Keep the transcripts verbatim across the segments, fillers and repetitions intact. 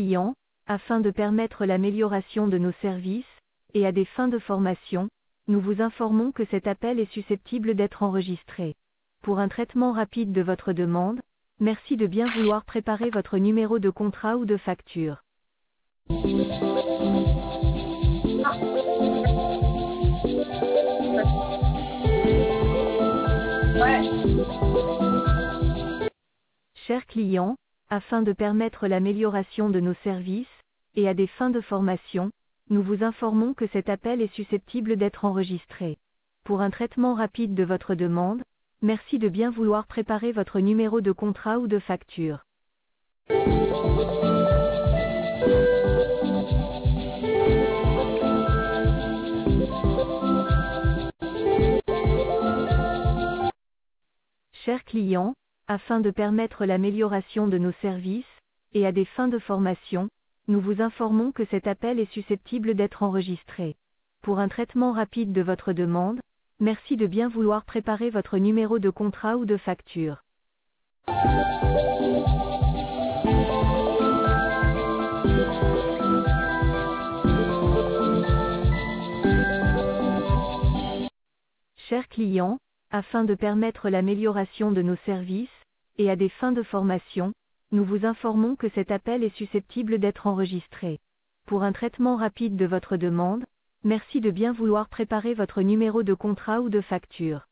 client, afin de permettre l'amélioration de nos services, et à des fins de formation, nous vous informons que cet appel est susceptible d'être enregistré. Pour un traitement rapide de votre demande, merci de bien vouloir préparer votre numéro de contrat ou de facture. Ouais. Chers clients, afin de permettre l'amélioration de nos services, et à des fins de formation, nous vous informons que cet appel est susceptible d'être enregistré. Pour un traitement rapide de votre demande, merci de bien vouloir préparer votre numéro de contrat ou de facture. Chers clients, afin de permettre l'amélioration de nos services, et à des fins de formation, nous vous informons que cet appel est susceptible d'être enregistré. Pour un traitement rapide de votre demande, merci de bien vouloir préparer votre numéro de contrat ou de facture. Chers clients, afin de permettre l'amélioration de nos services, et à des fins de formation, nous vous informons que cet appel est susceptible d'être enregistré. Pour un traitement rapide de votre demande, merci de bien vouloir préparer votre numéro de contrat ou de facture.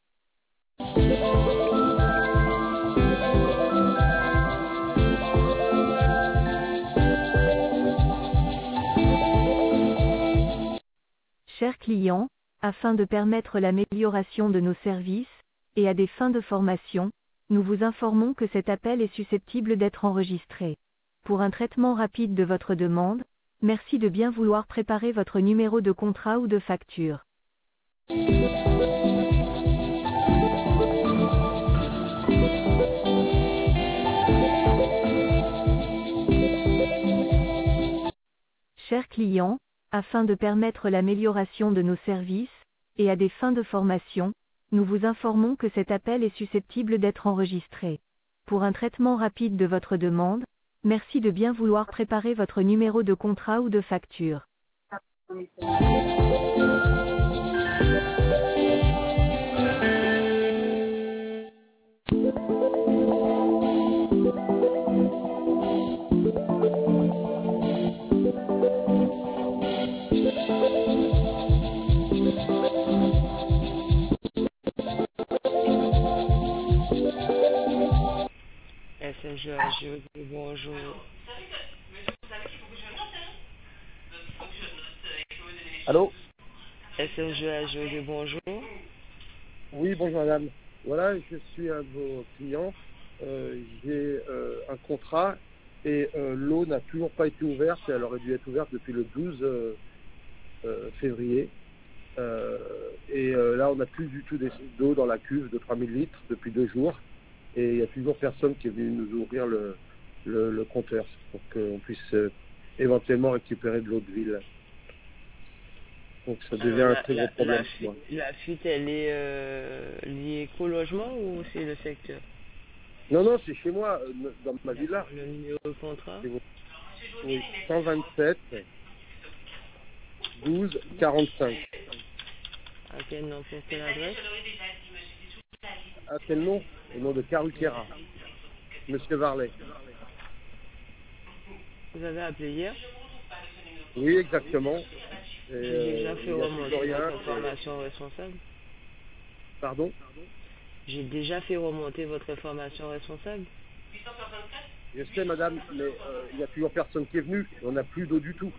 Chers clients, afin de permettre l'amélioration de nos services, et à des fins de formation, nous vous informons que cet appel est susceptible d'être enregistré. Pour un traitement rapide de votre demande, merci de bien vouloir préparer votre numéro de contrat ou de facture. Chers clients, afin de permettre l'amélioration de nos services, et à des fins de formation, nous vous informons que cet appel est susceptible d'être enregistré. Pour un traitement rapide de votre demande, merci de bien vouloir préparer votre numéro de contrat ou de facture. S N G A G O D, bonjour. Allô? S N G A G O D, bonjour. Oui, bonjour madame. Voilà, je suis un de vos clients. Euh, J'ai euh, un contrat et euh, l'eau n'a toujours pas été ouverte. Elle aurait dû être ouverte depuis le douze euh, euh, février. Euh, et euh, là, on n'a plus du tout d'eau dans la cuve de trois mille litres depuis deux jours. Et il n'y a toujours personne qui est venu nous ouvrir le, le, le compteur pour qu'on puisse euh, éventuellement récupérer de l'eau de ville. Donc ça devient Alors, un la, très la, gros problème. la, fuite, la fuite, elle est euh, liée qu'au logement ou c'est le secteur? Non, non, c'est chez moi, euh, dans ma villa. Le numéro de contrat? Oui, cent vingt-sept, douze, quarante-cinq. À quel nom, pour quelle adresse? À quel nom? Au nom de Caruquera. Monsieur Varlet. Vous avez appelé hier? Oui, exactement. J'ai déjà fait remonter votre c'est- information au responsable. Pardon? J'ai déjà fait remonter votre information au responsable. Je sais, madame, mais euh, il n'y a toujours personne qui est venu. On n'a plus d'eau du tout.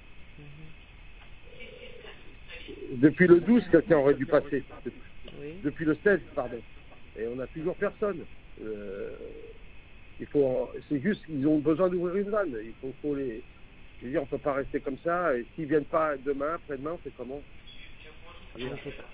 Depuis le douze, quelqu'un aurait dû passer. Oui. Depuis le seize, pardon. Et on n'a toujours personne. Euh, il faut, c'est juste qu'ils ont besoin d'ouvrir une vanne. Il faut, faut les. Je veux dire, on ne peut pas rester comme ça. Et s'ils ne viennent pas demain, après-demain, on fait comment? Je ne sais pas.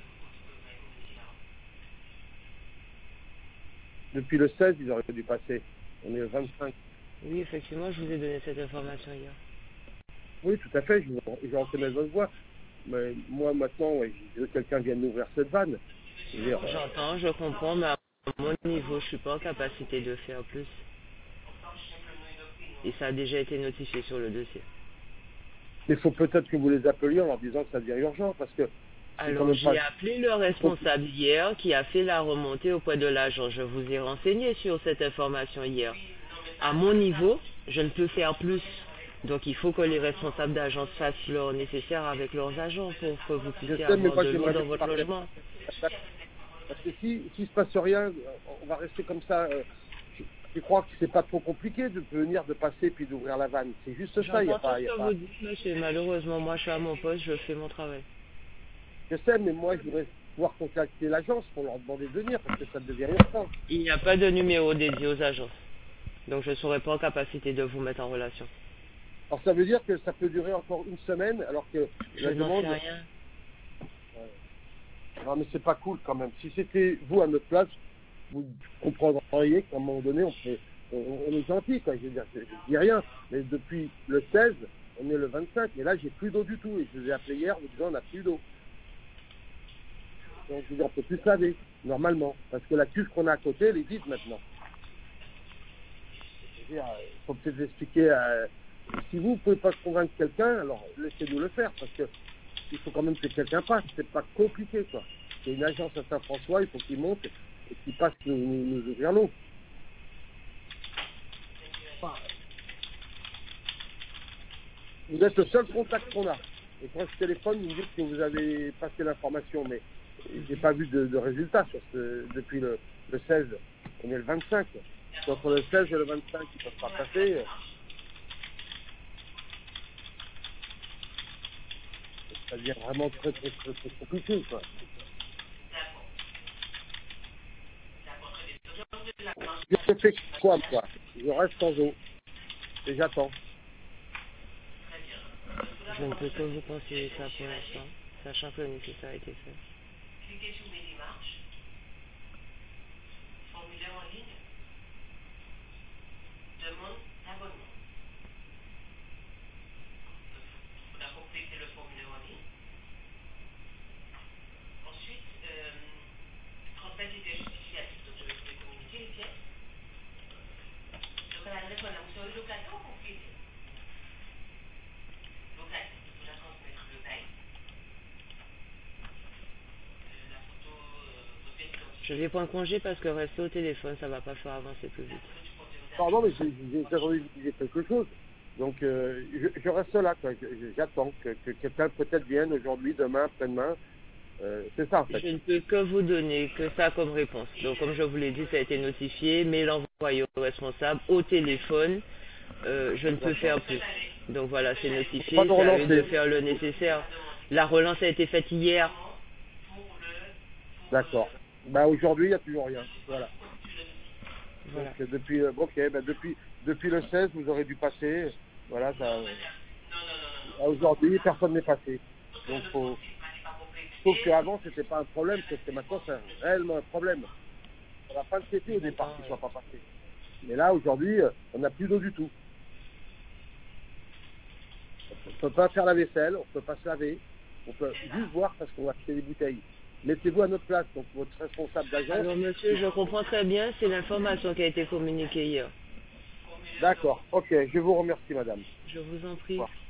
Depuis le seize, ils auraient dû passer. On est le vingt-cinq. Oui, effectivement, je vous ai donné cette information hier. Oui, tout à fait. Je, je reconnais votre voix. Mais moi, maintenant, ouais, je veux que quelqu'un vienne ouvrir cette vanne. Je veux dire, J'entends, je comprends, mais à mon niveau, je suis pas en capacité de faire plus. Et ça a déjà été notifié sur le dossier. Mais il faut peut-être que vous les appeliez en leur disant que ça devient urgent, parce que... Alors, j'ai pas... appelé le responsable hier qui a fait la remontée auprès de l'agent. Je vous ai renseigné sur cette information hier. À mon niveau, je ne peux faire plus. Donc, il faut que les responsables d'agence fassent leur nécessaire avec leurs agents pour que vous puissiez sais, avoir de l'eau dans votre logement. Parce que si, si se passe rien, on va rester comme ça. Je, je crois que c'est pas trop compliqué de venir, de passer puis d'ouvrir la vanne. C'est juste ça. Il y a pas. Ce que vous dites, monsieur. Malheureusement, moi, je suis à mon poste, je fais mon travail. Je sais, mais moi, je voudrais pouvoir contacter l'agence pour leur demander de venir parce que ça devient urgent. Il n'y a pas de numéro dédié aux agences. Donc, je ne serai pas en capacité de vous mettre en relation. Alors, ça veut dire que ça peut durer encore une semaine alors que je la demande... sais rien. Ouais. Non, mais c'est pas cool quand même. Si c'était vous à notre place, vous comprendriez qu'à un moment donné, on, fait, on, on est gentil, quoi. Je veux dire, je, je dis rien. Mais depuis le seize, on est le vingt-cinq. Et là, j'ai plus d'eau du tout. Et je vous ai appelé hier, vous disant, on n'a plus d'eau. Donc, je veux dire, on peut plus se laver, normalement. Parce que la cuve qu'on a à côté, elle est vide maintenant. Je veux dire, il faut peut-être expliquer à... Si vous ne pouvez pas convaincre quelqu'un, alors laissez-nous le faire, parce que il faut quand même que quelqu'un passe. C'est pas compliqué, quoi. Il y a une agence à Saint-François, il faut qu'il monte et qu'il passe nous, nous, nous ouvrir l'eau. Vous êtes le seul contact qu'on a. Et quand je téléphone, vous me dites que vous avez passé l'information, mais j'ai pas vu de, de résultat sur ce, depuis le, le seize. On est le vingt-cinq. Entre le seize et le vingt-cinq, ils ne peuvent pas passer. Ça devient vraiment très, très, très, très compliqué, quoi. Je fais quoi, quoi? Je reste sans eau. Et j'attends. Je ne peux que vous conseiller ça pour l'instant, sachant que le nécessaire a été fait. Cliquez sur mes démarches. Formulaire en ligne. Demande d'abonnement. On a complété le formulaire en ligne. Ensuite, euh, transmettre les pièces justificatives. Donc, je vais vous communiquer les pièces. Donc, à l'adresse, on a vous serez locataire ou propriétaire? Locataire. Vous la transmettre le bail. La photo, euh, votre pièce d'identité. Je vais prendre congé parce que rester au téléphone, ça va pas faire avancer plus vite. Pardon, mais j'ai envie de dire quelque chose. Donc, euh, je, je reste là, quoi. J'attends que, que quelqu'un peut-être vienne aujourd'hui, demain, après-demain. Euh, c'est ça, en fait. Je ne peux que vous donner que ça comme réponse. Donc, comme je vous l'ai dit, ça a été notifié, mais l'envoyé au responsable au téléphone, euh, je ne peux faire plus. Donc voilà, c'est notifié, c'est à eux de faire le nécessaire. La relance a été faite hier. D'accord. Bah aujourd'hui, il n'y a toujours rien. Voilà. Voilà. Donc, depuis, euh, ok, bah, depuis, depuis le seize, vous aurez dû passer. Voilà, ça, euh, aujourd'hui, personne n'est passé. Donc, faut, sauf qu'avant, c'était pas un problème, sauf que maintenant, c'est réellement un problème. On n'a pas inquiété au départ qu'il ne soit pas passé. Mais là, aujourd'hui, euh, on n'a plus d'eau du tout. On ne peut pas faire la vaisselle, on ne peut pas se laver. On peut juste boire parce qu'on va acheter des bouteilles. Mettez-vous à notre place, donc votre responsable d'agence. Alors monsieur, je comprends très bien, c'est l'information qui a été communiquée hier. D'accord, ok, je vous remercie madame. Je vous en prie. Au revoir.